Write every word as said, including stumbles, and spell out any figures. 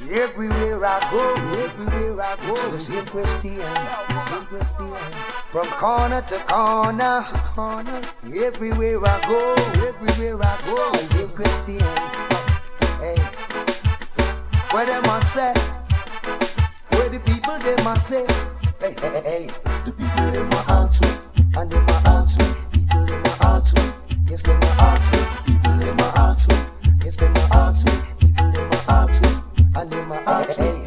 Everywhere I go, everywhere I go, the same question, the same question. From corner to corner, to corner. Everywhere I go, everywhere I go, the same question. Hey, where them I say? Where the people them I say? Hey, hey, hey, the people them I ask me, and them I ask me. People them I ask me, yes them I ask me. People them I ask me, yes them I ask me. People them I ask me. And in my heart, hey,